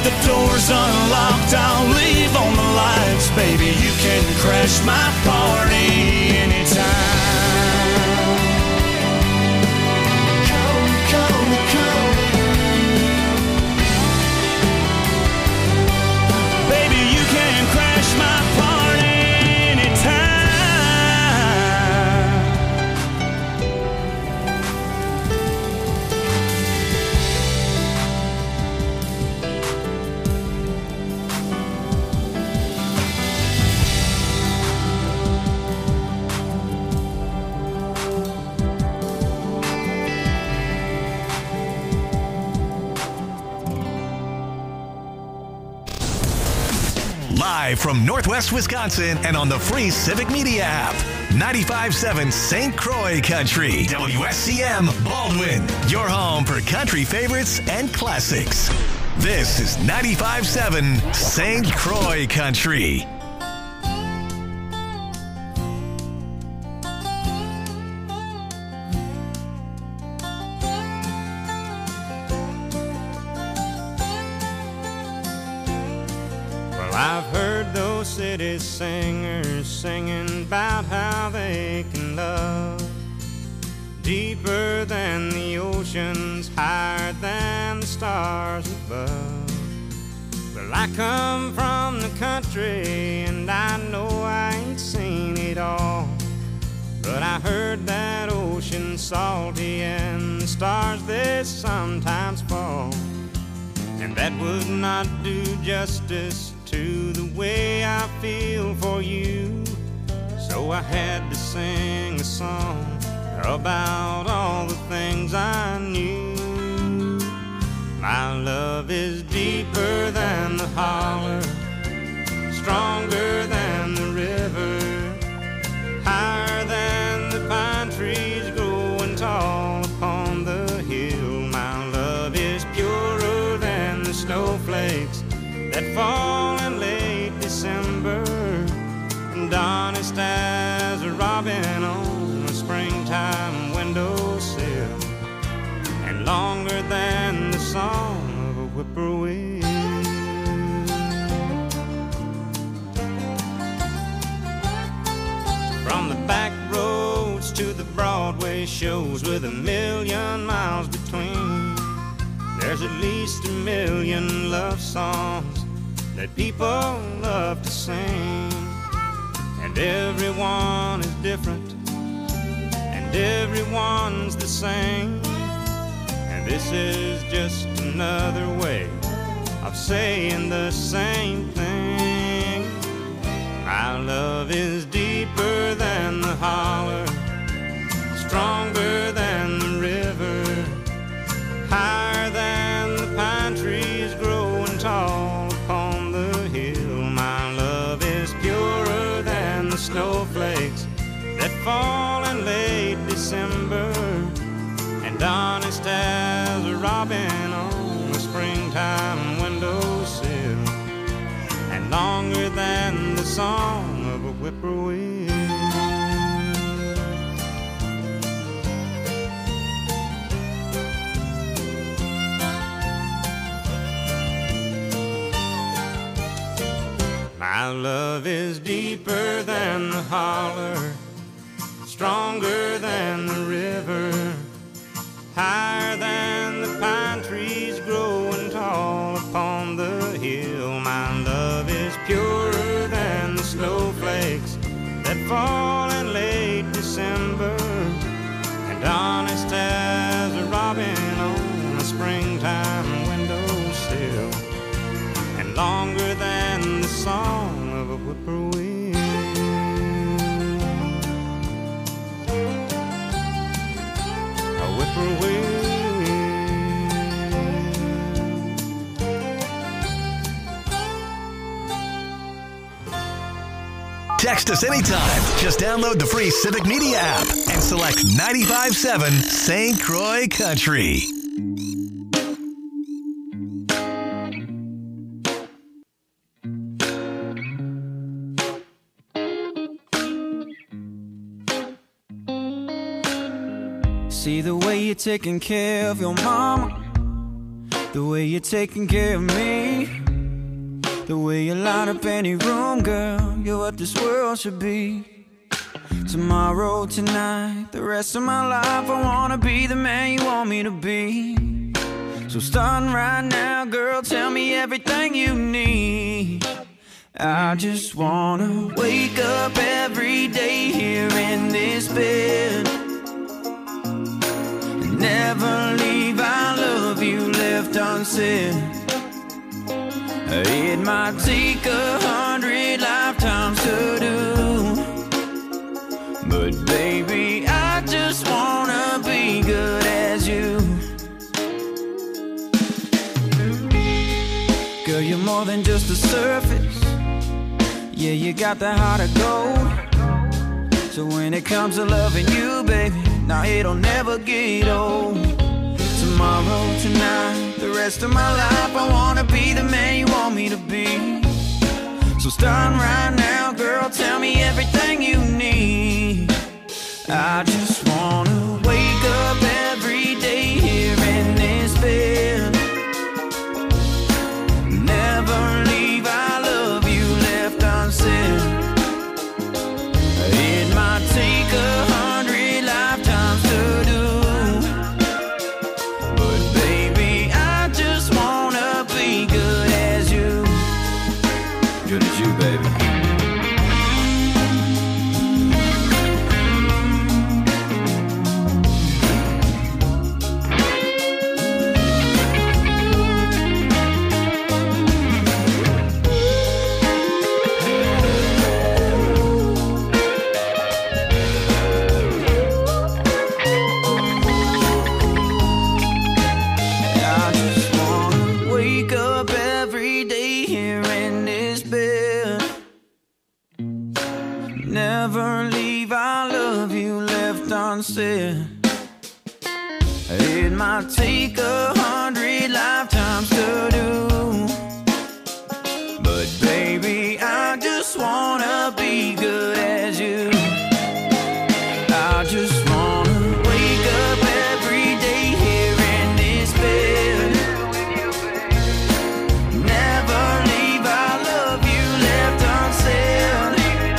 the door's unlocked, I'll leave on the lights. Baby, you can crash my party anytime. Come, come, come. Baby, you can crash my party anytime. Live from Northwest Wisconsin and on the free Civic Media app. 95.7 St. Croix Country. WSCM Baldwin. Your home for country favorites and classics. This is 95.7 St. Croix Country. I've heard those city singers singing about how they can love deeper than the oceans, higher than the stars above. Well, I come from the country and I know I ain't seen it all, but I heard that ocean's salty and the stars they sometimes fall, and that would not do justice to the way I feel for you. So I had to sing a song about all the things I knew. My love is deeper than the holler, stronger than the river, higher than the pine trees growing tall upon the hill. My love is purer than the snowflakes that fall in late December, and honest as a robin on a springtime windowsill, and longer than the song of a whippoorwill. From the back roads to the Broadway shows with 1,000,000 miles between, there's at least 1,000,000 love songs that people love to sing. And everyone is different, and everyone's the same. And this is just another way of saying the same thing. My love is deeper than the holler, stronger than the river, higher than the pine trees growing tall upon the hill. My love is purer than the snowflakes that fall in late December, and honest as a robin on a springtime windowsill, and longer than the song of a whippoorwill. My love is deeper than the holler, stronger than the river, higher than the pine trees growing tall upon the hill. My love is purer than the snowflakes that fall in late December, and honest as a robin on a springtime windowsill, and longer than the song of a whippoorwill. A whippoorwill. Text us anytime. Just download the free Civic Media app and select 95.7 St. Croix Country. See the way you're taking care of your mama, The way you're taking care of me, the way you light up any room, girl, you're what this world should be. Tomorrow, tonight, the rest of my life, I wanna be the man you want me to be. So starting right now, girl, tell me everything you need. I just wanna wake up every day here in this bed, never leave I love you left unsaid. It might take 100 lifetimes to do, but baby, I just wanna be good as you. Girl, you're more than just the surface. Yeah, you got the heart of gold. So when it comes to loving you, baby, now it'll never get old. Tomorrow, tonight, the rest of my life, I wanna be the man you want me to be. So starting right now, girl, tell me everything you need. I just wanna wake up every day here in this bed, never leave I love you left unsaid. It might take 100 lifetimes to do, but baby, I just wanna be good as you. Good as you, baby. Never leave I love you left unsaid. It might take 100 lifetimes to do, but baby, I just wanna be good as you. I just wanna wake up every day here in this bed, never leave I love you left unsaid.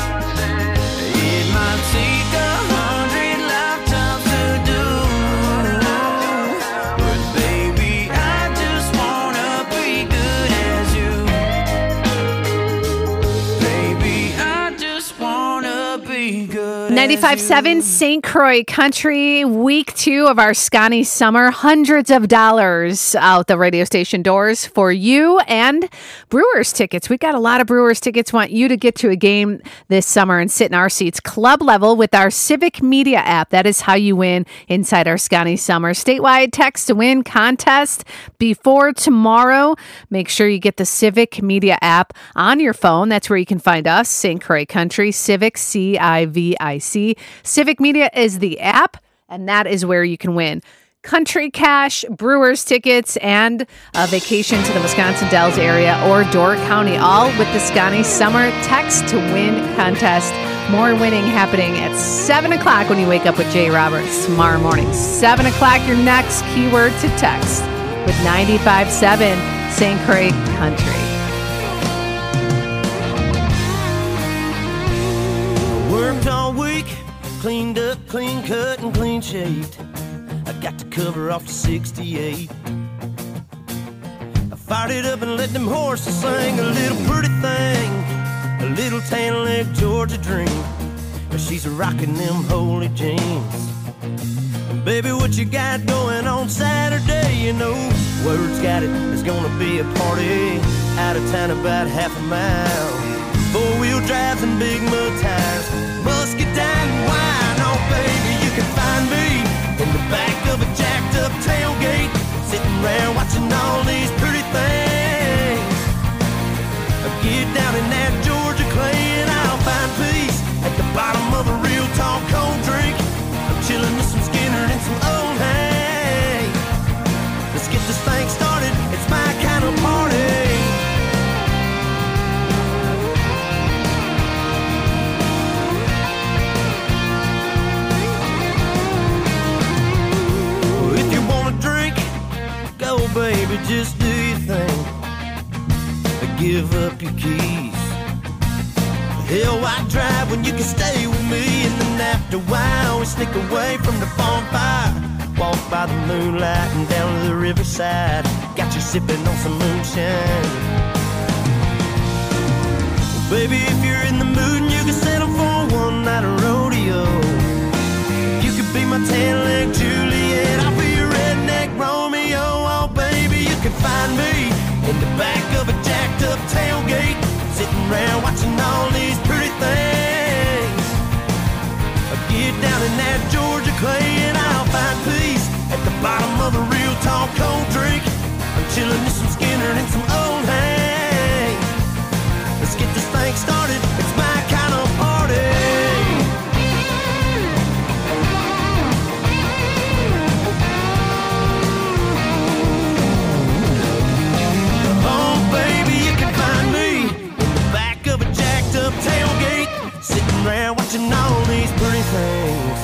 Take 100 lifetimes to do, but baby, I just wanna be good as you. Baby, I just wanna be good. 95.7 St. Croix Country, week 2 of our Scotty Summer. Hundreds of dollars out the radio station doors for you, and Brewers tickets. We've got a lot of Brewers tickets. Want you to get to a game this summer and sit in our seats club level with our Civic Media app. That is how you win inside our Scotty Summer statewide text to win contest before tomorrow. Make sure you get the Civic Media app on your phone. That's where you can find us, St. Croix Country, Civic, CIVIC. Civic Media is the app, and that is where you can win country cash, Brewers tickets, and a vacation to the Wisconsin Dells area or Door County, all with the Scotty Summer text to win contest. More winning happening at 7 o'clock when you wake up with Jay Roberts tomorrow morning. 7 o'clock, your next keyword to text with 95.7 St. Croix Country. Worked all week, cleaned up, clean cut, and clean shaved. I got the cover off the 68. I fired it up and let them horses sing a little pretty thing, a little tan leg Georgia dream. She's rocking them holy jeans. Baby, what you got going on Saturday? You know, word's got it, there's gonna be a party out of town about half a mile. 4-wheel drives and big mud tires, musket down and wine. Oh baby, you can find me in the back of a jacked up tailgate, sitting around watching all these pretty things. Get down in that Georgia clay and I'll find peace at the bottom of a real tall cold drink. I'm chilling with some Skinner and some old hay. Let's get this thing started, it's my kind of party. If you wanna drink, go baby, just give up your keys. Hell, why drive when you can stay with me? And then after a while, we sneak away from the bonfire. Walk by the moonlight and down to the riverside. Got you sipping on some moonshine. Well, baby, if you're in the mood and you can settle for one night of rodeo, you could be my tan-leg Juliet, I'll be your redneck Romeo. Oh, baby, you can find me in the back of a jacked-up tailgate, sitting around watching all these pretty things. I'll get down in that Georgia clay and I'll find peace at the bottom of a real tall cold drink. I'm chilling with some Skinner and some old hay. Let's get this thing started, it's my kind of party. Oh baby, you can find me in the back of a jacked up tailgate, sitting around watching all these pretty things.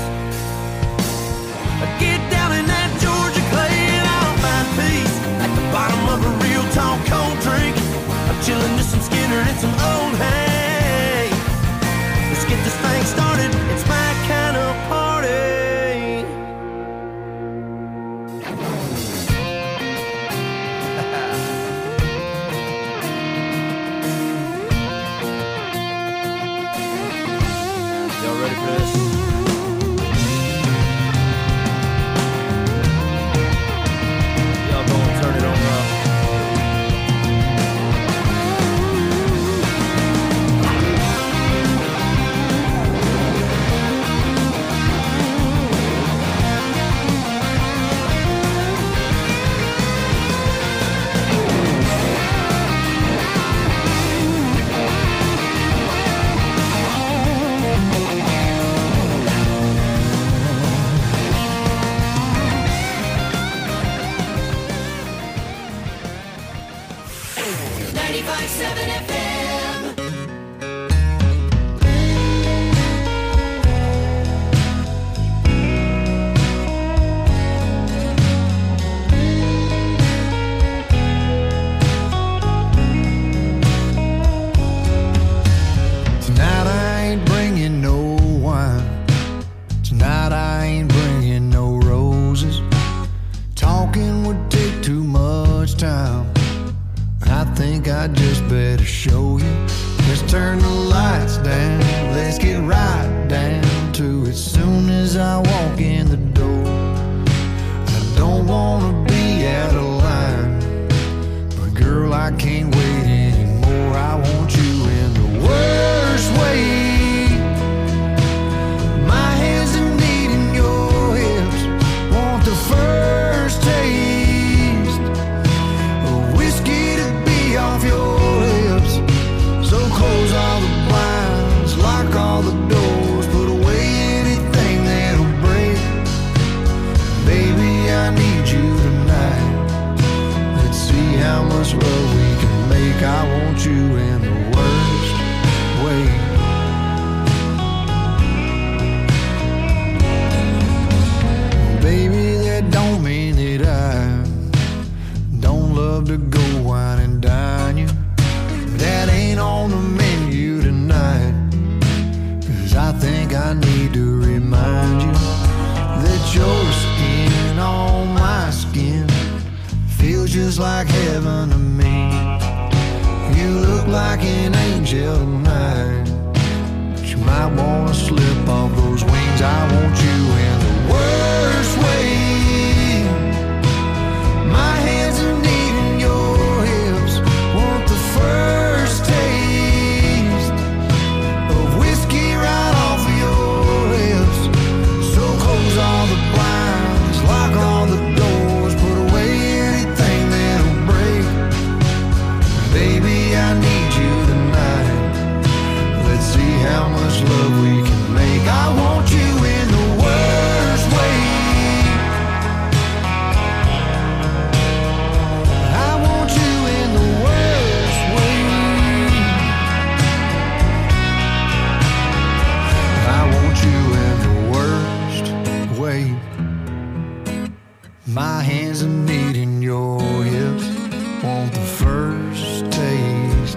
I get down in that Georgia clay and I'll find peace at the bottom of a real tall cold drink. I'm chilling with some Skinner and some old hay. Let's get this thing started, it's my kind of party. Y'all ready for this? Y'all gonna turn it on up. Tonight I ain't bringing no wine. Tonight I ain't bringing no roses. Talking would take too much time. I think I just better show you. Let's turn the lights down. Let's get right down to it. Soon as I walk in the door, I don't wanna be out of line, but girl, I can't wait anymore. I want you in the worst way. My hands are needing your hips. Want the first taste of whiskey to be off your lips. So close all the blinds, lock all the doors, put away anything that'll break. Baby, I need you tonight. Let's see how much love we can make. I want you in the worst way. Baby, that don't mean that I don't love to go wine and dine you. That ain't on the menu tonight. 'Cause I think I need to remind you that your skin on my skin feels just like heaven to me. You look like an angel tonight, but you might wanna slip off those wings. I want you in the worst way. My hands are needing your hips. Want the first taste of whiskey right off of your lips. So close all the blinds, lock all the doors, put away anything that'll break. Baby, I need you tonight. Let's see how much love we can make. I want you in the worst way. I want you in the worst way. I want you in the worst way. My hands are needing your hips. Want the first taste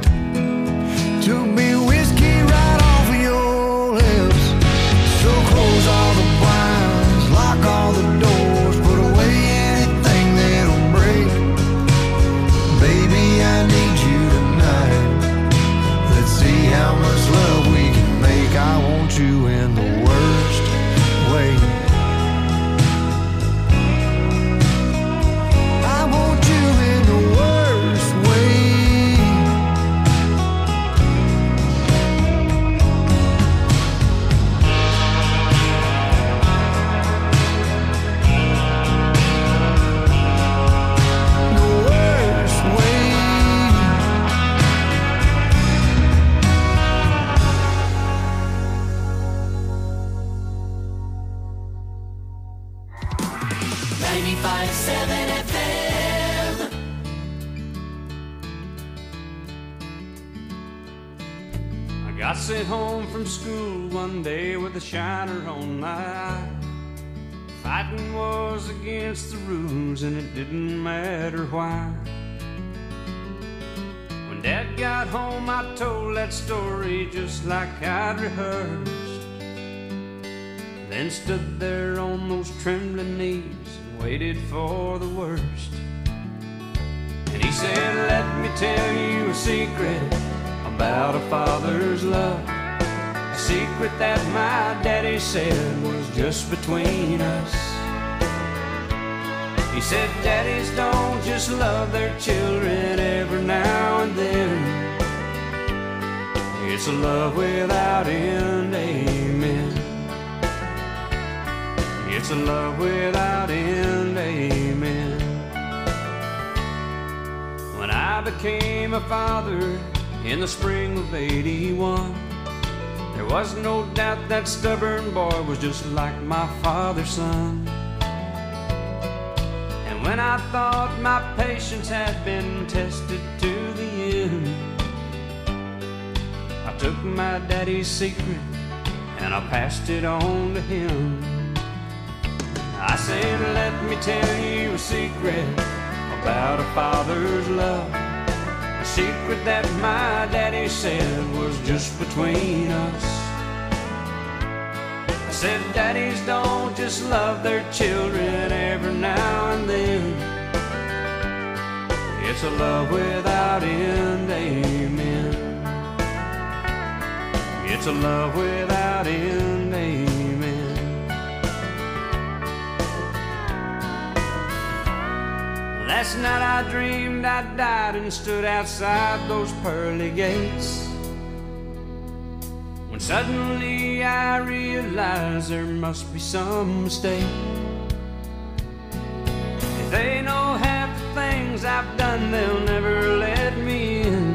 Got sent home from school one day with a shiner on my eye. Fighting was against the rules and it didn't matter why. When Dad got home I told that story just like I'd rehearsed. Then stood there on those trembling knees and waited for the worst. And he said, let me tell you a secret about a father's love. A secret that my daddy said was just between us. He said, daddies don't just love their children every now and then. It's a love without end, amen. It's a love without end, amen. When I became a father in the spring of '81, there was no doubt that stubborn boy was just like my father's son. And when I thought my patience had been tested to the end, I took my daddy's secret and I passed it on to him. I said, let me tell you a secret about a father's love. A secret that my daddy said was just between us. I said, daddies don't just love their children every now and then. It's a love without end, amen. It's a love without end, amen. Last night I dreamed I died and stood outside those pearly gates, when suddenly I realized there must be some mistake. If they know half the things I've done, they'll never let me in.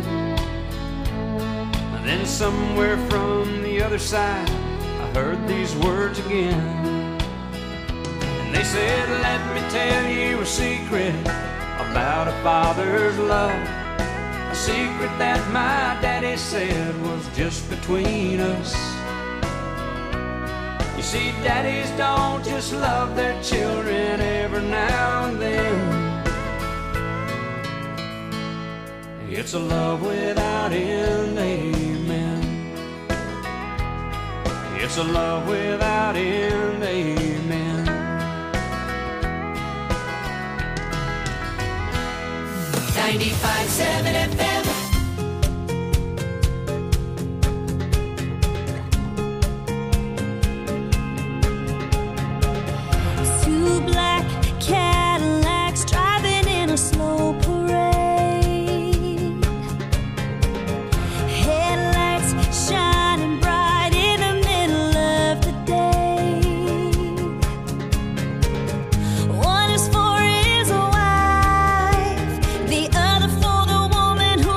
And then somewhere from the other side I heard these words again. They said, let me tell you a secret about a father's love. A secret that my daddy said was just between us. You see, daddies don't just love their children every now and then. It's a love without end, amen. It's a love without end, amen. 95.7 FM. Two black Cadillacs driving in a slow parade. Headlights shining bright in the middle of the day. One is for his wife, the other for the woman who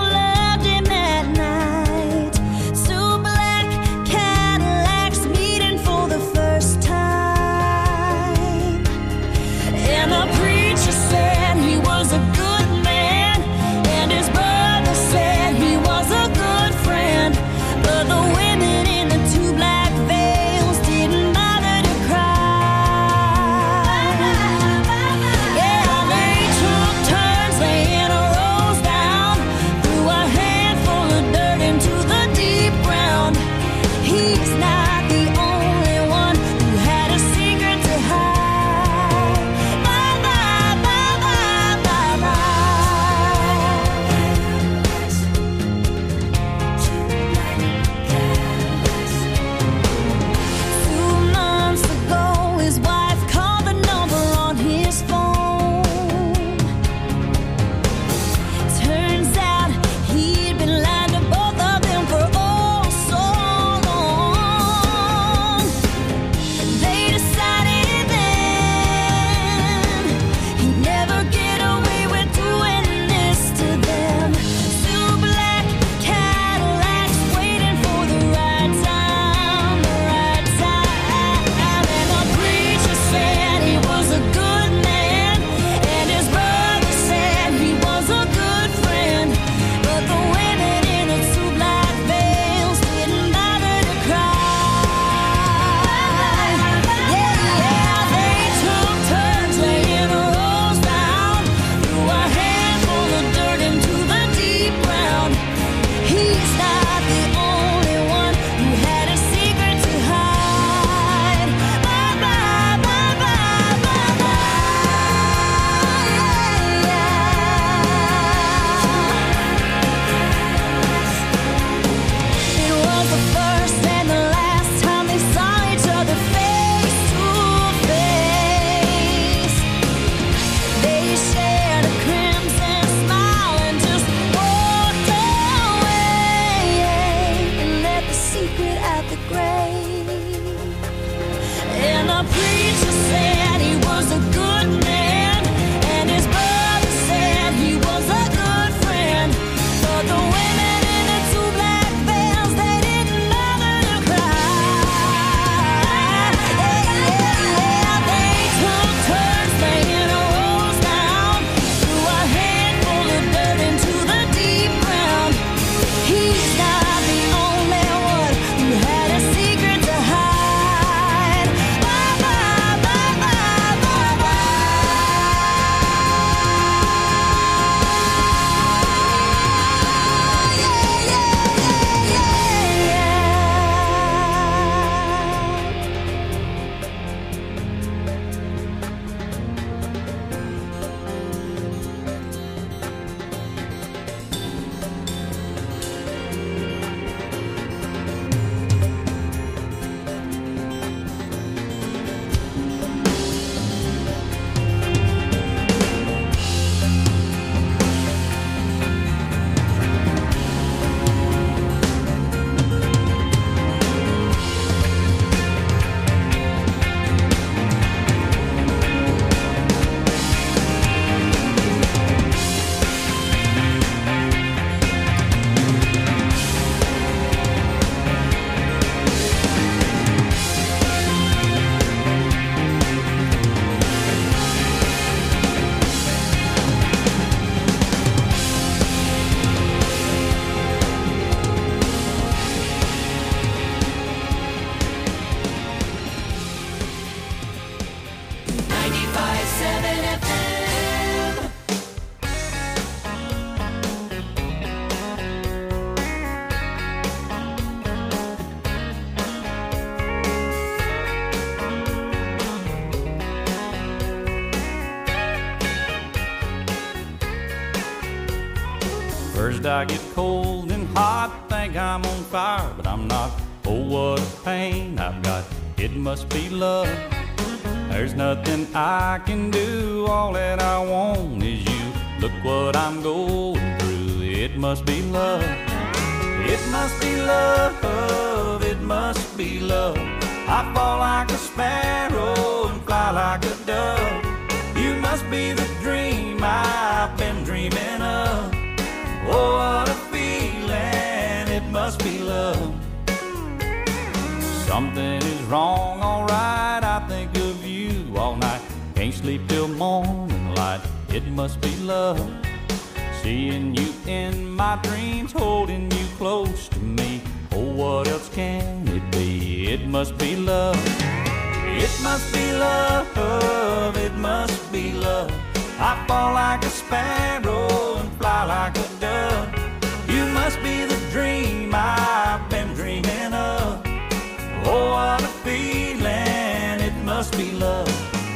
I get cold and hot, think I'm on fire, but I'm not. Oh, what a pain I've got, it must be love. There's nothing I can do, all that I want is you. Look what I'm going through, it must be love. It must be love, it must be love. I fall like a sparrow and fly like a dove. You must be the dream I've been dreaming of. Oh, what a feeling, it must be love. Something is wrong, alright, I think of you all night. Can't sleep till morning light, it must be love. Seeing you in my dreams, holding you close to me. Oh, what else can it be? It must be love. It must be love, it must be love. I fall like a sparrow and fly like a dove. You must be the dream I've been dreaming of. Oh, what a feeling, it must be love.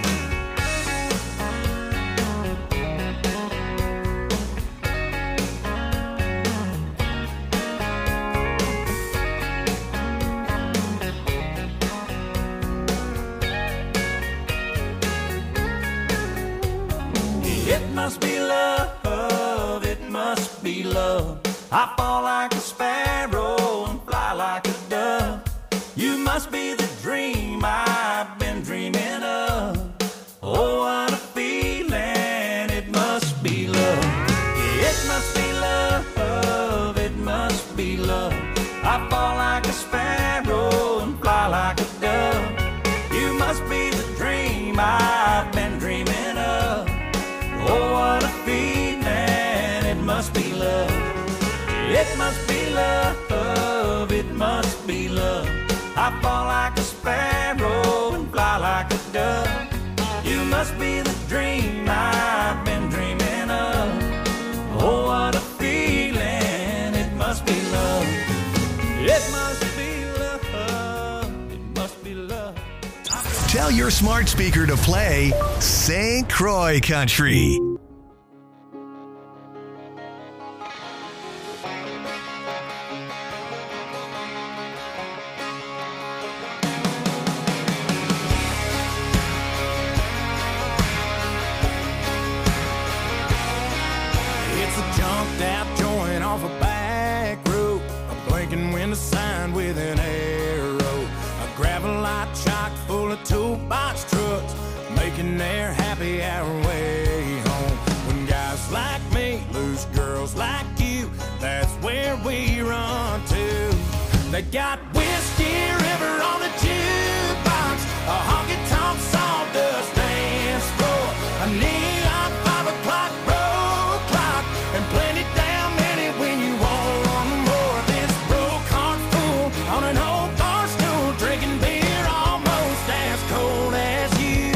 It must be love, it must be love. I fall like a sparrow and fly like a dove. You must be the dream I've been dreaming of. Oh, what a feeling, it must be love. It must be love, it must be love. I fall like a sparrow and fly like a dove. You must be the dream I've been dreaming of. Oh, what a feeling, it must be love. It must be love, it must be love. I fall like a sparrow and fly like a dove. You must be the dream I've been dreaming of. Oh, what a feeling, it must be love. It must be love, it must be love. Tell your smart speaker to play St. Croix Country. It's a jumped out joint off a back road, a blinking window sign with an arrow, a gravel lot chock full of toolbox trucks, making their happy hour way home. When guys like me lose girls like you, that's where we run to. They got Whiskey River on the jukebox, a honky-tonk sawdust dance floor, a neon 5 o'clock road clock, and plenty damn many when you want more. This broke heart fool on an old bar stool, drinking beer almost as cold as you.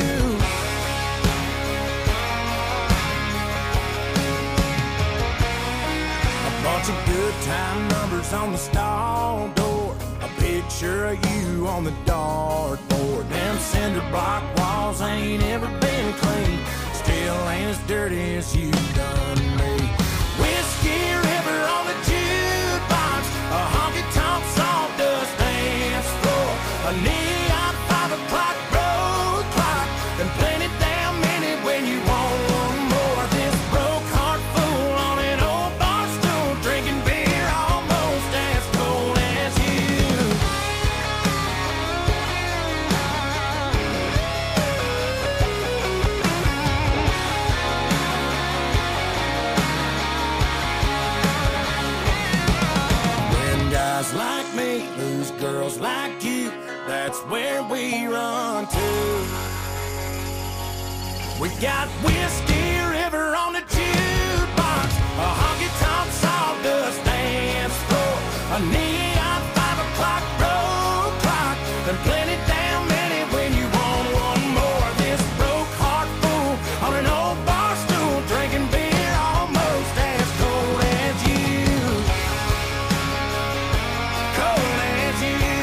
A bunch of good time numbers on the stall door, a picture of you on the dartboard. Them cinder block walls ain't ever been clean, still ain't as dirty as you done me. Whiskey River on the jukebox, a honky-tonk sawdust dance floor, a neon 5 o'clock road clock, and plenty damn many when you want more. This broke heart fool on an old bar stool, drinking beer almost as cold as you. When guys like me lose girls like you, that's where we run to. We got Whiskey River on the jukebox, a honky-tonk sawdust dance floor, a neon 5 o'clock road clock, and plenty damn many when you want one more. This broke heart fool on an old bar stool, drinking beer almost as cold as you. Cold as you.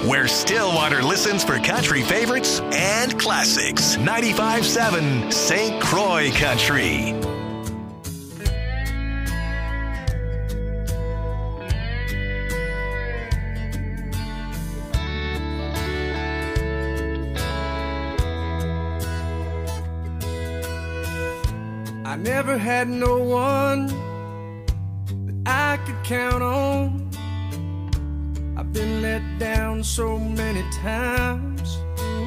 where Stillwater listens for country favorites and classics. 95.7 St. Croix Country. I never had no one that I could count on. I've been let down so many times.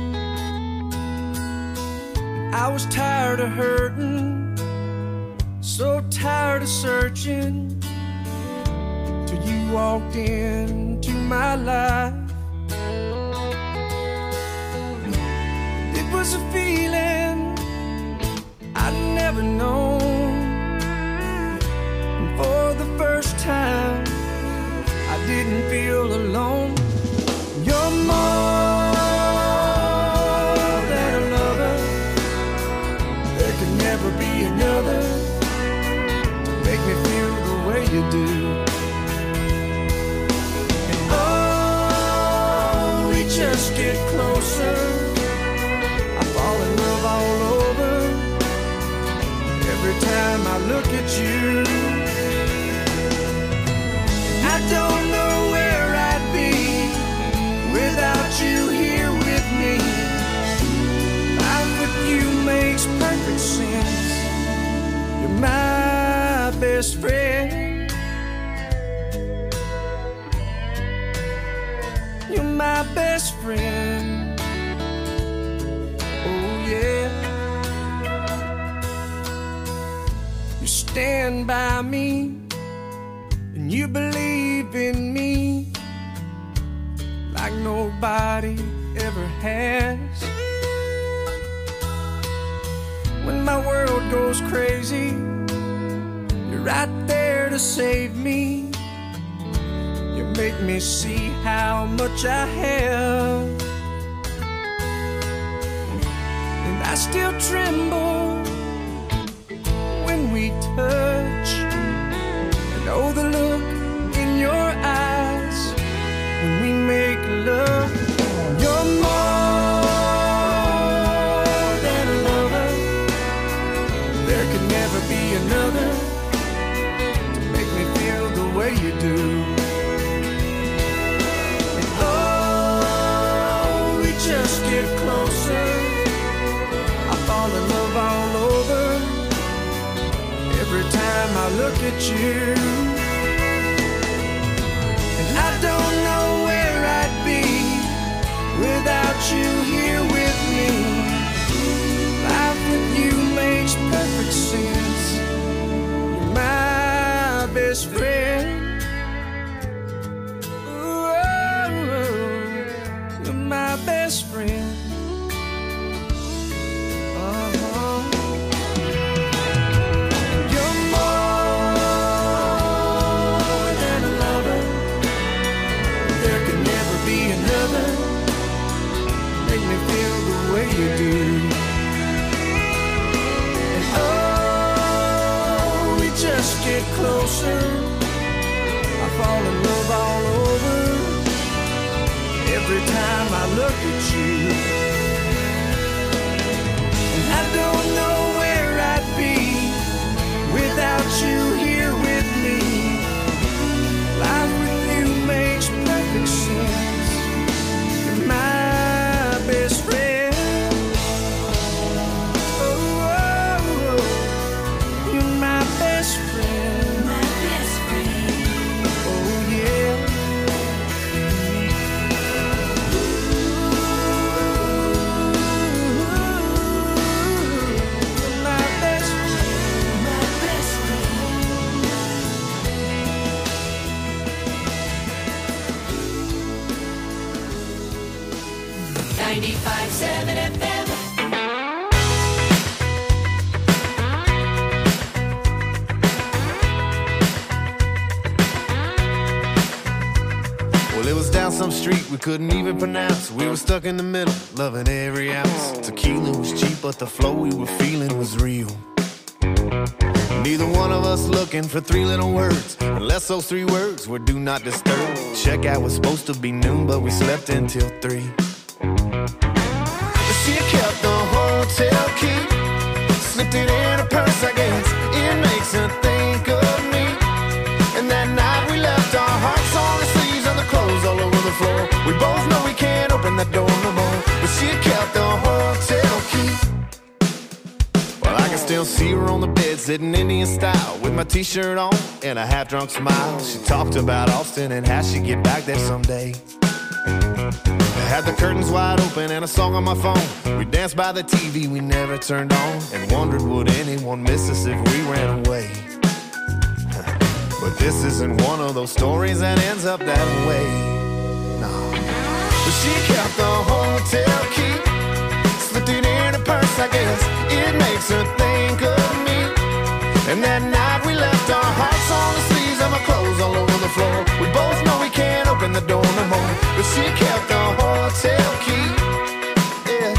I was tired of hurting, so tired of searching, till you walked into my life. It was a feeling I'd never known. And for the first time, I didn't feel alone. You're more than a lover. There could never be another to make me feel the way you do. And oh, we just get closer. I fall in love all over. Every time I look at you, I don't know where I'd be without you here with me. Life with you makes perfect sense. You're my best friend. You're my best friend. Oh yeah. You stand by me and you believe in me like nobody ever has. When my world goes crazy, you're right there to save me. You make me see how much I have, and I still tremble when we touch. And oh, the look in your eyes when we make love. You're more than a lover. There could never be another to make me feel the way you do. And oh, we just get closer. I fall in love all over every time I look at you. And I don't know where I'd be without you here with me. Life with you makes perfect sense. You're my best friend. Ooh, you're my best friend. You're more than a lover. There could never be another. Make me feel the way you do. And oh, we just get closer. I fall in love all over every time I look at you. And I don't know where I'd be without you here with me. Life with you makes perfect sense. You're my best friend. Oh, oh, oh. You're my best friend. My best friend. Oh yeah. You're my best friend. My best friend. 95.7 FM. Well, it was down some street we couldn't even pronounce. We were stuck in the middle, loving every ounce. Tequila was cheap, but the flow we were feeling was real. Neither one of us looking for three little words, unless those three words were do not disturb. Checkout was supposed to be noon, but we slept until 3. She kept the hotel key, slipped it in her purse, I guess. It makes her think of me. And that night we left our hearts on the sleeves and the clothes all over the floor. We both know we can't open that door no more, but she kept the hotel key. Well, I can still see her on the bed, sitting Indian style, with my t-shirt on and a half-drunk smile. She talked about Austin and how she'd get back there someday. I had the curtains wide open and a song on my phone. We danced by the TV we never turned on, and wondered would anyone miss us if we ran away. But this isn't one of those stories that ends up that way. No. But she kept the hotel key, slipped it in her purse, I guess. It makes her think of me. And that night we left our hearts on the sleeves and my clothes all over the floor. We both know we can't open the door no more, but she kept the hotel key. Yeah.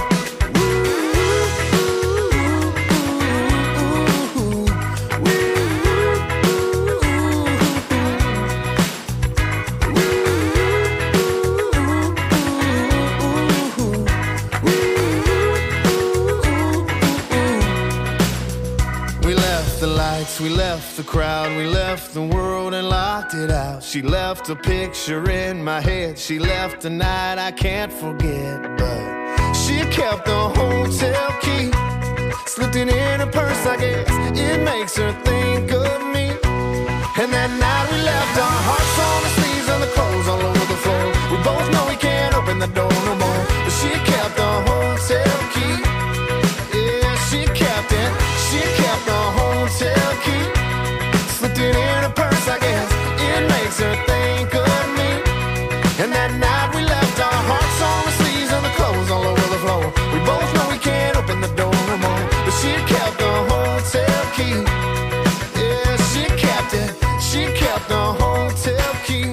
We left the crowd, we left the world and locked it out. She left a picture in my head, she left a night I can't forget. But she kept the hotel key, slipped it in her purse, I guess. It makes her think of me. And that night we left our hearts on the sleeves and the clothes all over the floor. We both know we can't open the door no more, but she kept the hotel key. Yeah, she kept it. She kept the hotel key, slipped it in her purse, I guess. It makes her think of me. And that night we left our hearts on the sleeves and the clothes all over the floor. We both know we can't open the door no more, but she kept the hotel key. Yeah, she kept it. She kept the hotel key.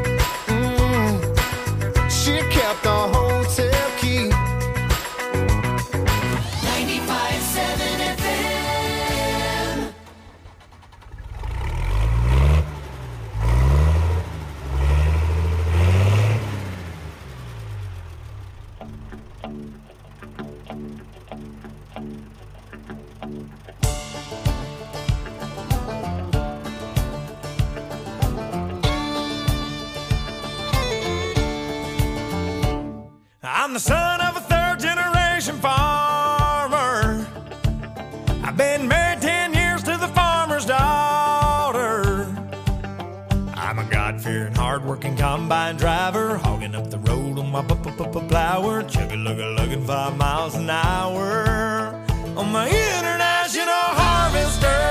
She kept the hotel key. 95.7 FM. I'm the son of a third-generation farmer. I've been married 10 years to the farmer's daughter. I'm a God-fearing, hard-working combine driver, hogging up the road on my plower, chugga-lugga-lugging 5 miles an hour on my international harvester.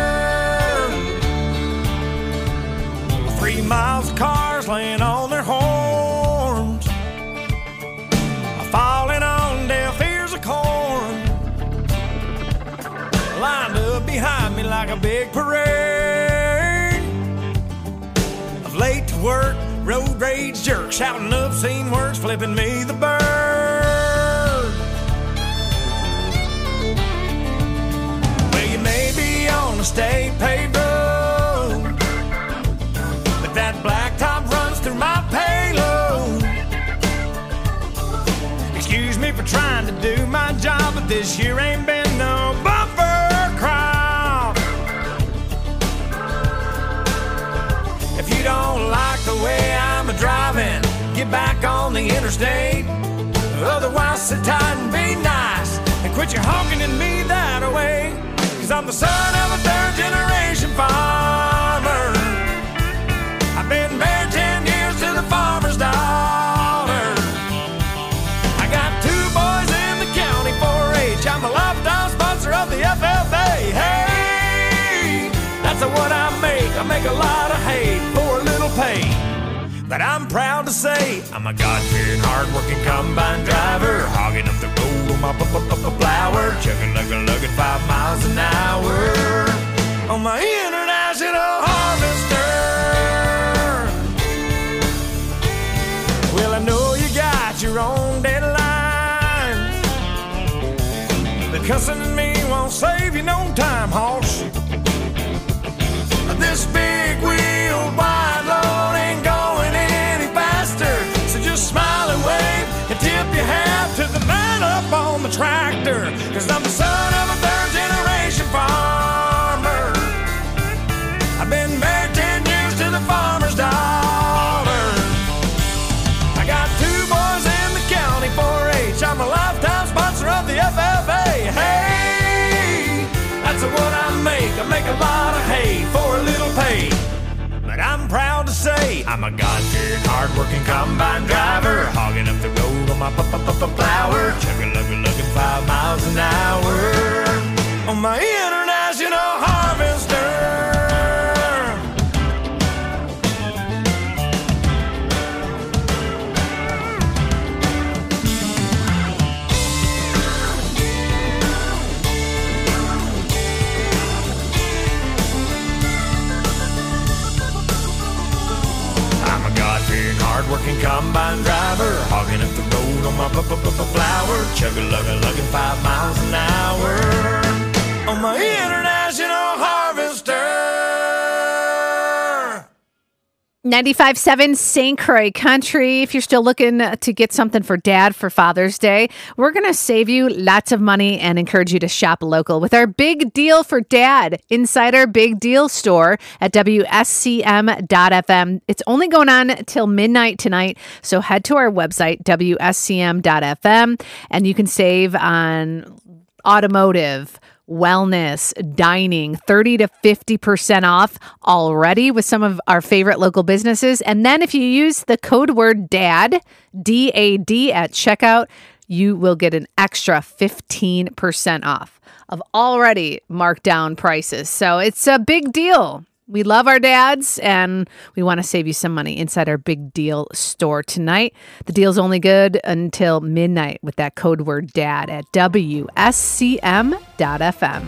3 miles of cars laying on their horns, falling on deaf ears of corn, lined up behind me like a big parade of late to work, road rage jerks, shouting obscene words, flipping me the bird. Well, you may be on a state paved road, but that blacktop runs through my payload. Excuse me for trying to do my job, but this year ain't been no bumper crop. If you don't like the way I'm a-driving, get back on the interstate. Otherwise, sit tight and be nice, and quit your honking at me that way. 'Cause I'm the son of a third-generation farmer. I've been married 10 years to the farmer's daughter. I got 2 boys in the county 4-H. I'm a lifetime sponsor of the FFA. Hey, that's what I make. I make a lot of hay for a little pay. But I'm proud to say I'm a God-fearing, hard-working combine driver, hogging up the road on my plower, chugga-lugga-lugging 5 miles an hour on my international harvester. Well, I know you got your own deadlines, but cussing at me won't save you no time, hoss. tractor, 'cause I'm the son of a third-generation farmer. I've been married 10 years to the farmer's daughter. I got 2 boys in the county 4-H. I'm a lifetime sponsor of the FFA. Hey, that's what I make. I make a lot of hay for a little pay. But I'm proud to say I'm a God-fearing, hard-working combine driver, hogging up the road on my plower, chugging 5 miles an hour on my international harvester. Hard-working combine driver, hogging up the road on my flower, chugga-lugga-lugging 5 miles an hour on my international harvester. 95.7 St. Croix Country. If you're still looking to get something for Dad for Father's Day, we're going to save you lots of money and encourage you to shop local with our big deal for Dad inside our big deal store at WSCM.FM. It's only going on till midnight tonight, so head to our website, WSCM.FM, and you can save on automotive, wellness, dining, 30 to 50% off already with some of our favorite local businesses. And then if you use the code word DAD, D-A-D at checkout, you will get an extra 15% off of already marked down prices. So it's a big deal. We love our dads, and we want to save you some money inside our big deal store tonight. The deal's only good until midnight with that code word DAD at WSCM.FM.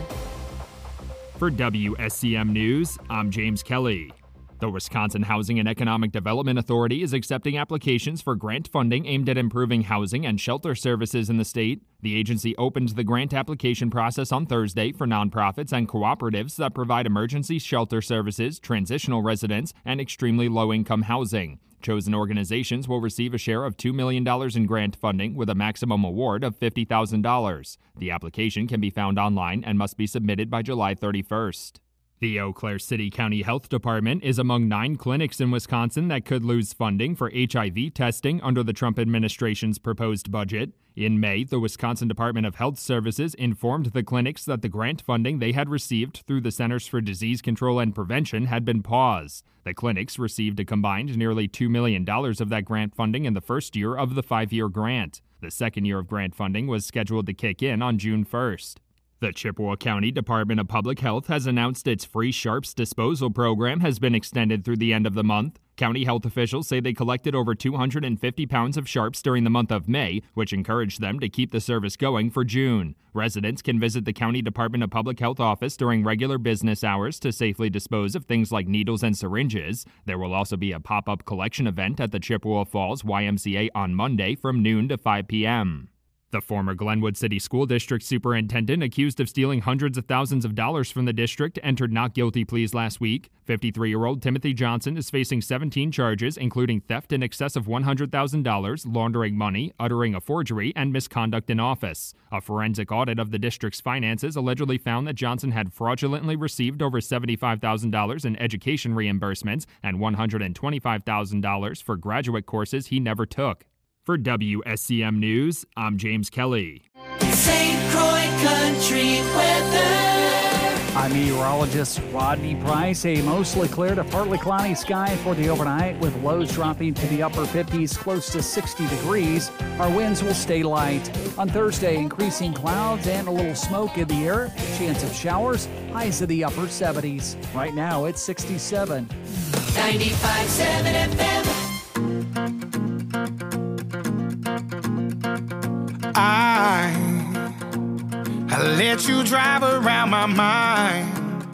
For WSCM News, I'm James Kelly. The Wisconsin Housing and Economic Development Authority is accepting applications for grant funding aimed at improving housing and shelter services in the state. The agency opened the grant application process on Thursday for nonprofits and cooperatives that provide emergency shelter services, transitional residence, and extremely low-income housing. Chosen organizations will receive a share of $2 million in grant funding with a maximum award of $50,000. The application can be found online and must be submitted by July 31st. The Eau Claire City County Health Department is among 9 clinics in Wisconsin that could lose funding for HIV testing under the Trump administration's proposed budget. In May, the Wisconsin Department of Health Services informed the clinics that the grant funding they had received through the Centers for Disease Control and Prevention had been paused. The clinics received a combined nearly $2 million of that grant funding in the first year of the 5-year grant. The second year of grant funding was scheduled to kick in on June 1st. The Chippewa County Department of Public Health has announced its free sharps disposal program has been extended through the end of the month. County health officials say they collected over 250 pounds of sharps during the month of May, which encouraged them to keep the service going for June. Residents can visit the County Department of Public Health office during regular business hours to safely dispose of things like needles and syringes. There will also be a pop-up collection event at the Chippewa Falls YMCA on Monday from noon to 5 p.m. The former Glenwood City School District superintendent accused of stealing hundreds of thousands of dollars from the district entered not guilty pleas last week. 53-year-old Timothy Johnson is facing 17 charges, including theft in excess of $100,000, laundering money, uttering a forgery, and misconduct in office. A forensic audit of the district's finances allegedly found that Johnson had fraudulently received over $75,000 in education reimbursements and $125,000 for graduate courses he never took. For WSCM News, I'm James Kelly. St. Croix Country weather. I'm meteorologist Rodney Price. A mostly clear to partly cloudy sky for the overnight with lows dropping to the upper 50s, close to 60 degrees. Our winds will stay light. On Thursday, increasing clouds and a little smoke in the air. Chance of showers, highs in the upper 70s. Right now, it's 67. 95.7 FM. I let you drive around my mind.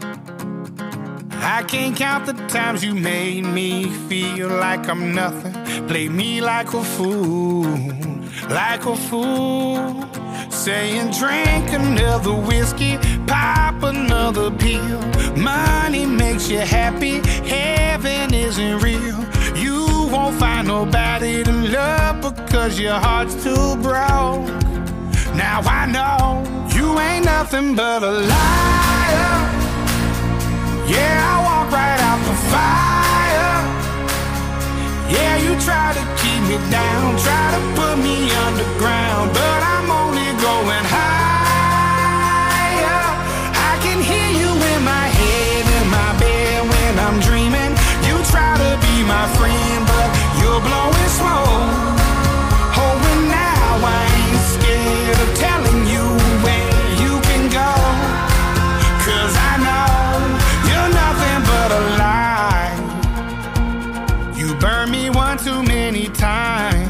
I can't count the times you made me feel like I'm nothing. Play me like a fool, like a fool. Saying drink another whiskey, pop another pill. Money makes you happy, heaven isn't real. You won't find nobody to love because your heart's too broke. Now I know you ain't nothing but a liar. Yeah, I walk right out the fire. Yeah, you try to keep me down, try to put me underground, but I'm only going higher. I can hear you in my head, in my bed when I'm dreaming. You try to be my friend, but you're blowing smoke. Oh, and now I ain't scared of telling you where you can go, 'cause I know you're nothing but a lie. You burned me one too many times,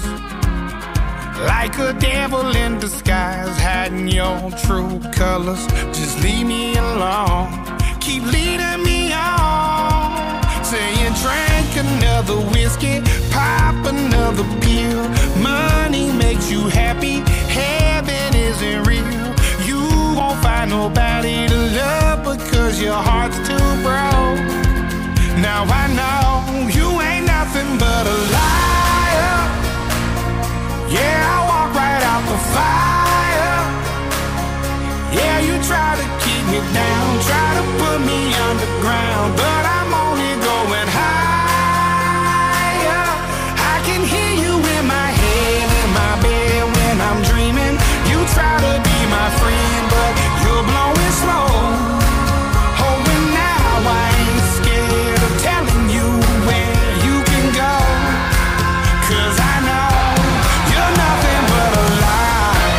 like a devil in disguise, hiding your true colors. Just leave me alone, keep leading me on, saying drink another whiskey, pop another pill. Money makes you happy, heaven isn't real. You won't find nobody to love because your heart's too broke. Now I know you ain't nothing but a liar. Yeah, I walk right out the fire. Yeah, you try to keep me down, try to put me underground, but I'm only going higher. I can hear you in my head, in my bed when I'm dreaming. You try to be my friend, but you're blowing smoke. Oh, and now I ain't scared of telling you where you can go, 'cause I know you're nothing but a lie.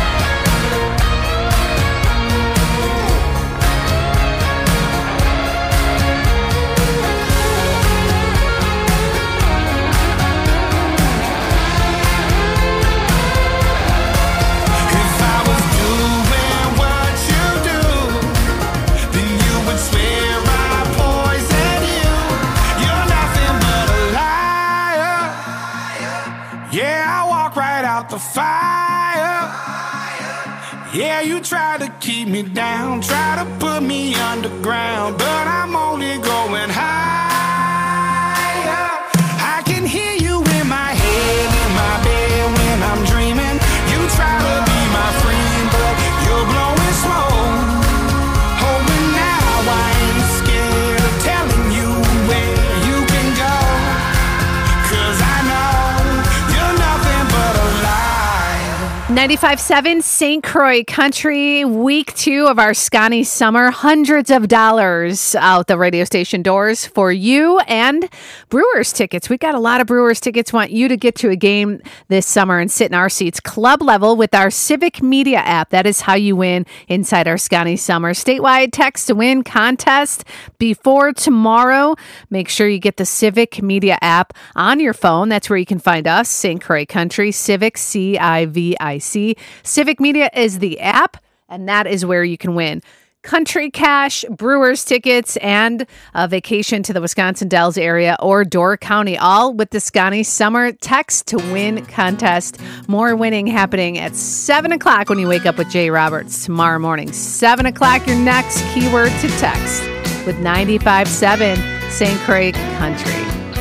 If I was doing what you do, then you would swear I poisoned you. You're nothing but a liar. Yeah, I walk right out the fire. Yeah, you try to keep me down, try to put me underground, but I'm only going higher. I can hear you in my head, in my bed when I'm dreaming. You try to be my friend, but you're blowing smoke. Oh, and now I ain't scared of telling you where you can go, 'cause I know you're nothing but a lie. 95.7 St. Croix Country, week 2 of our Scotty Summer. Hundreds of dollars out the radio station doors for you and Brewers tickets. We got a lot of Brewers tickets. Want you to get to a game this summer and sit in our seats club level with our Civic Media app. That is how you win inside our Scotty Summer. Statewide text to win contest before tomorrow. Make sure you get the Civic Media app on your phone. That's where you can find us, St. Croix Country, Civic, CIVIC. Civic Media is the app, and that is where you can win country cash, Brewers tickets, and a vacation to the Wisconsin Dells area or Door County, all with the Scotty Summer text to win contest. More winning happening at 7 o'clock when you wake up with Jay Roberts tomorrow morning. 7 o'clock, your next keyword to text with 95.7 St. Croix Country.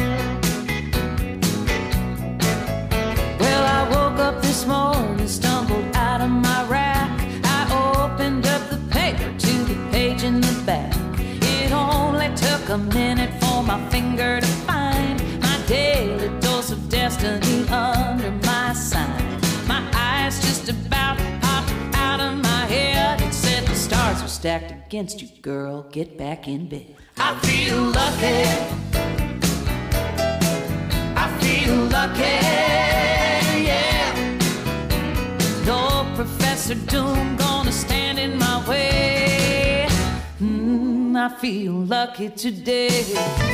Well, I woke up this morning, stumbled out of my rack. I opened up the paper to the page in the back. It only took a minute for my finger to find my daily dose of destiny under my sign. My eyes just about popped out of my head and said the stars are stacked against you, girl. Get back in bed. I feel lucky. I feel lucky. No Professor Doom gonna stand in my way. I feel lucky today.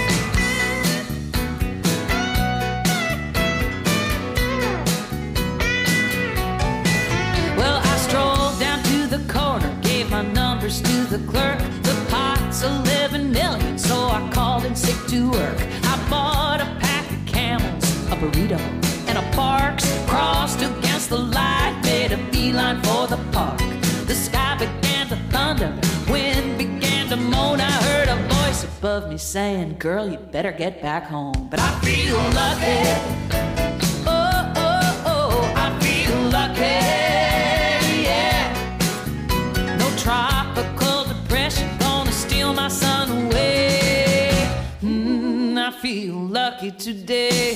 Well, I strolled down to the corner, gave my numbers to the clerk. The pot's 11 million, so I called in sick to work. I bought a pack of Camels, a burrito, and a Barks. Crossed against the light, made a beeline for the park. The sky began to thunder, wind began to moan. I heard a voice above me saying, girl, you better get back home. But I feel lucky. Oh, oh, oh, I feel lucky. I feel lucky today.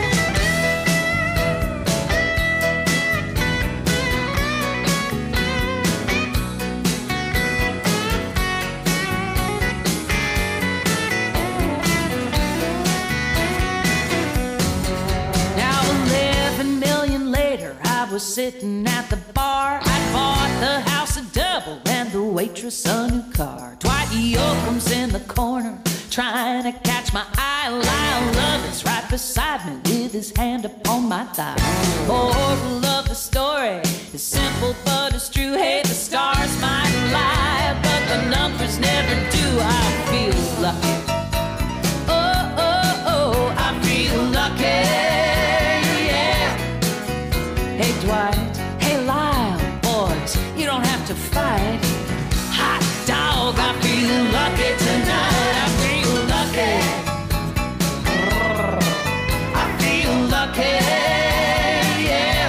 Was sitting at the bar. I bought the house a double and the waitress a new car. Dwight Yoakam's in the corner trying to catch my eye. Lyle Lovett's right beside me with his hand upon my thigh. Moral of the story is simple but it's true. Hey, the stars might lie, but the numbers never do. I feel lucky. Oh, oh, oh, I feel lucky. Hey Dwight, hey Lyle, boys, you don't have to fight. Hot dog, I feel lucky tonight. I feel lucky. I feel lucky, yeah.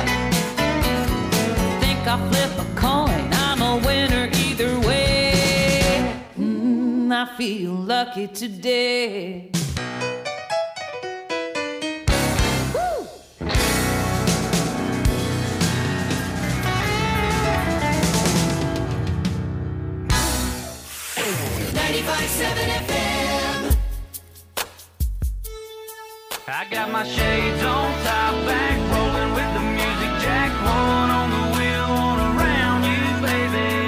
Think I'll flip a coin, I'm a winner either way. I feel lucky today. 95.7 FM. I got my shades on, top back, rolling with the music jack. One on the wheel, one around you, baby.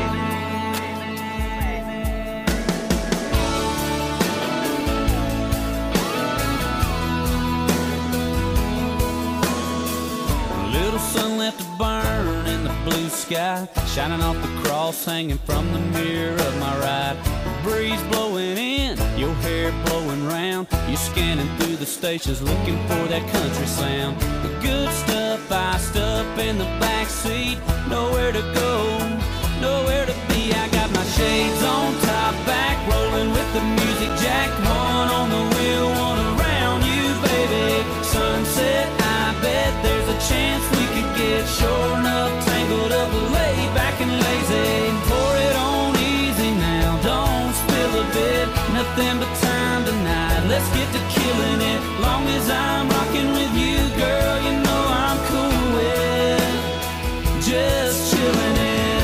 Little sun left to burn in the blue sky, shining off the cross hanging from the mirror of my ride. Breeze blowing in, your hair blowing round. You're scanning through the stations looking for that country sound. The good stuff iced up in the back seat. Nowhere to go, nowhere to be. I got my shades on, top back, rolling with the music jack. One on the wheel, one around you, baby. Sunset, I bet there's a chance we could get sure enough tangled up, laid back and lazy. Pour it on easy now, don't spill a bit. Nothing but time tonight, let's get to killing it. Long as I'm rocking with you, girl, you know I'm cool with just chilling it.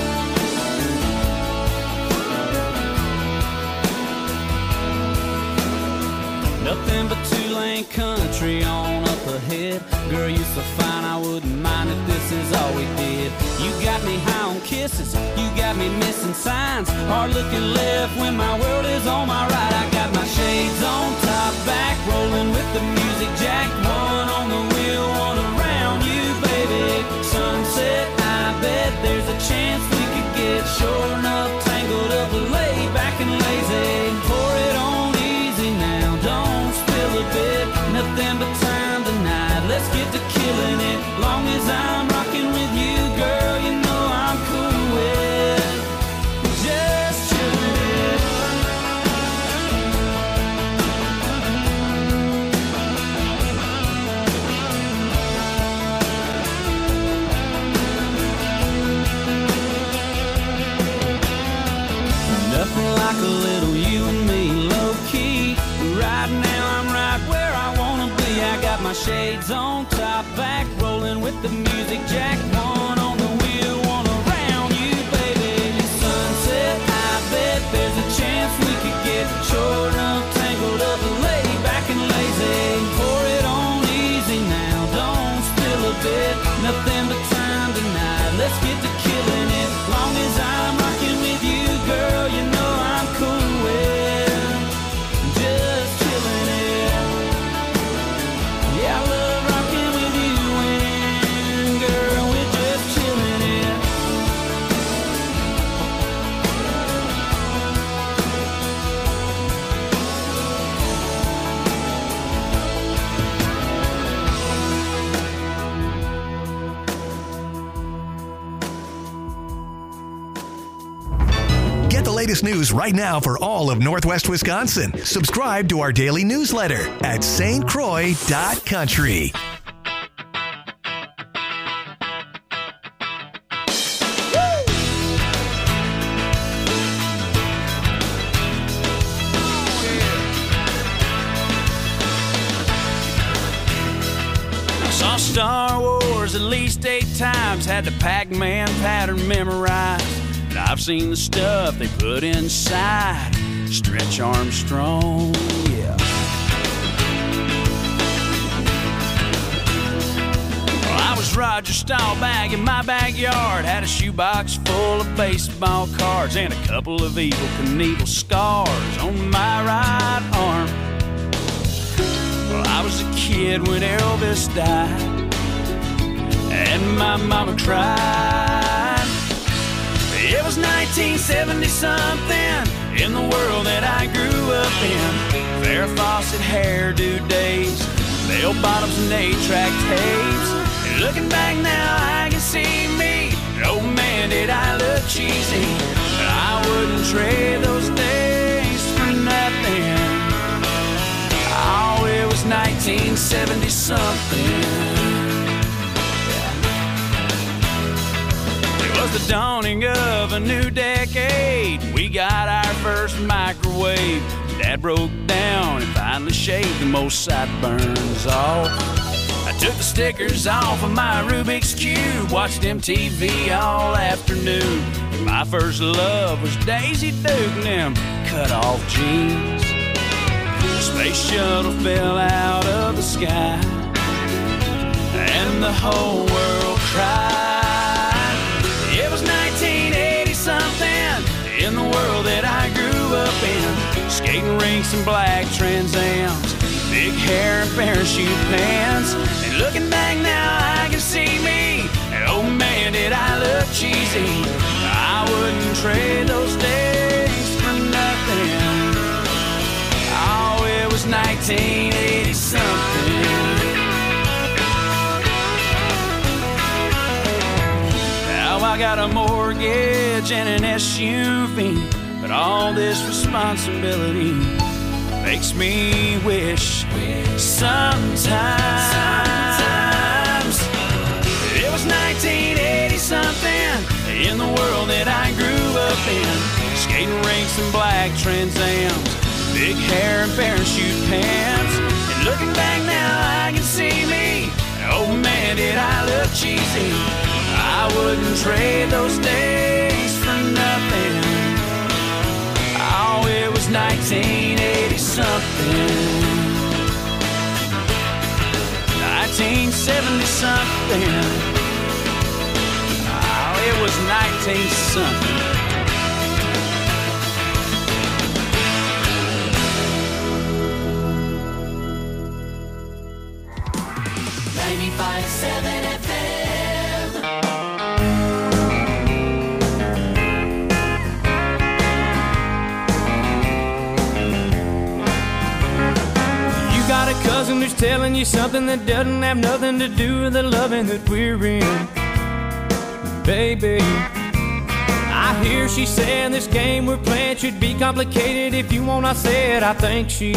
Nothing but two-lane country on up ahead. Girl, you're so fine, I wouldn't mind if this is all we did. You got me high on kisses, you got me missing signs. Hard looking left when my world is on my right. I got my shades on, top back, rolling with the music jack. One on the wheel, one around you, baby. Sunset, I bet there's a chance we could get sure enough tangled up, laid back and lazy. Pour it on easy now, don't spill a bit. Nothing but time tonight, let's get to killing it. Long as I'm rocking with you, girl, you know I'm cool with just chilling it. Nothing like a little you and me, low key. Right now I'm right where I wanna be. I got my shades on, top back, rolling with the music jack. One on the wheel, one around you, baby. Sunset, I bet there's a chance we could get sure enough tangled up, laid back and lazy. Pour it on easy now, don't spill a bit. Nothing but time tonight, let's get to killing it. Long as I'm rocking with you, girl, you know I'm cool with just chilling it. Yeah, I love rocking with you and girl, we're just chilling it. Get the latest news right now for all of Northwest Wisconsin. Subscribe to our daily newsletter at stcroix.country. numbers at least 8 times, had the Pac-Man pattern memorized. And I've seen the stuff they put inside Stretch Armstrong, yeah. Well, I was Roger Staubach in my backyard, had a shoebox full of baseball cards and a couple of Evel Knievel scars on my right arm. Well, I was a kid when Elvis died, and my mama cried. It was 1970-something in the world that I grew up in. Farrah Fawcett hairdo days, bell bottoms and 8-track tapes. And looking back now, I can see me. Oh man, did I look cheesy. But I wouldn't trade those days for nothing. Oh, it was 1970-something. It was the dawning of a new decade. We got our first microwave. Dad broke down and finally shaved the most sideburns off. I took the stickers off of my Rubik's Cube, watched MTV all afternoon. My first love was Daisy Duke and them cut-off jeans. The space shuttle fell out of the sky, and the whole world cried. It was 1980-something in the world that I grew up in. Skating rinks and black Trans Ams, big hair and parachute pants. And looking back now, I can see me. And oh man, did I look cheesy. I wouldn't trade those days for nothing. Oh, it was 1980-something. I got a mortgage and an SUV, but all this responsibility makes me wish sometimes it was 1980-something in the world that I grew up in. Skating rinks and black Trans Ams, big hair and parachute pants. And looking back now, I can see me. Oh man, did I look cheesy. I wouldn't trade those days for nothing. Oh, it was 1980-something. 1970-something. Oh, it was 19-something. Cousin who's telling you something that doesn't have nothing to do with the loving that we're in. Baby, I hear she saying this game we're playing should be complicated. If you want, I said I think she's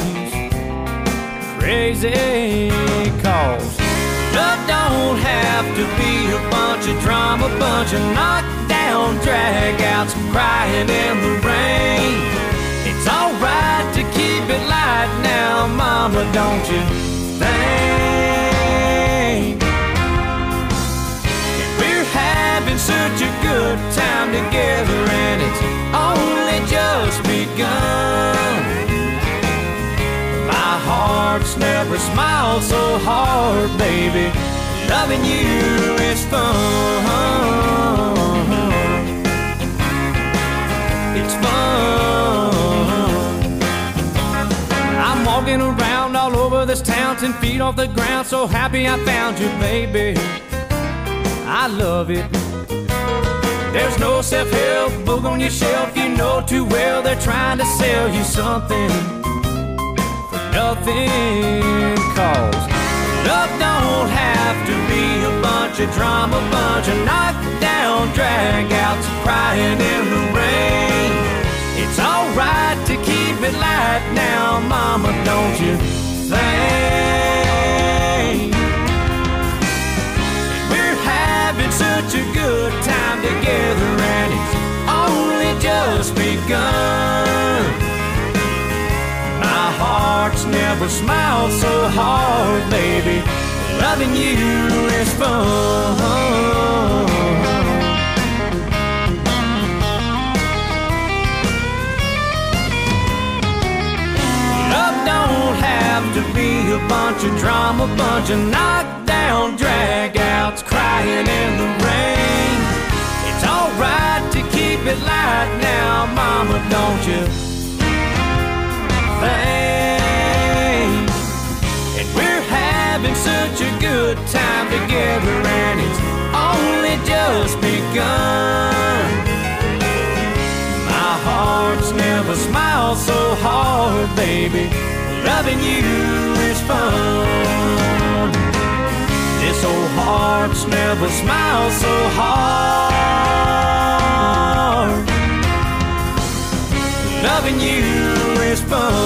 crazy. Cause love don't have to be a bunch of drama, bunch of knockdown drag-outs, crying in the rain. It's alright to keep it light now, mama, don't you think? We're having such a good time together, and it's only just begun. My heart's never smiled so hard, baby. Loving you is fun. It's fun. I'm walking around all over this town, 10 feet off the ground, so happy I found you, baby. I love it. There's no self-help book on your shelf, you know too well they're trying to sell you something for nothing. Cause love don't have to be a bunch of drama, bunch of knockdown drag-outs, crying in the rain. It's alright to keep it light now, mama, don't you think? We're having such a good time together, and it's only just begun. My heart's never smiled so hard, baby. Loving you is fun. Love don't have to be a bunch of drama, bunch of knockdown drag-outs crying in the rain. It's alright to keep it light now, mama, don't you think? And we're having such a good time together, and it's only just begun. My heart's never smiled so hard, baby. Loving you is fun. This old heart's never smiled so hard. Loving you is fun.